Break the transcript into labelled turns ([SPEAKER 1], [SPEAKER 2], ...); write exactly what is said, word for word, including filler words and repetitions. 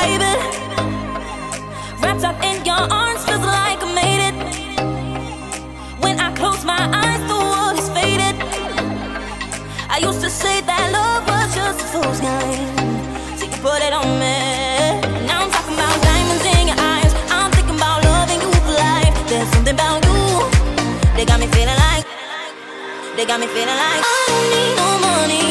[SPEAKER 1] baby. Wrapped up in your arms, feels like I made it. When I close my eyes, the world is faded. I used to say that love was just a fool's game, so you put it on me. Now I'm talking about diamonds in your eyes. I'm thinking about loving you for life. There's something about you, they got me feeling like, they got me feeling like I don't need no money.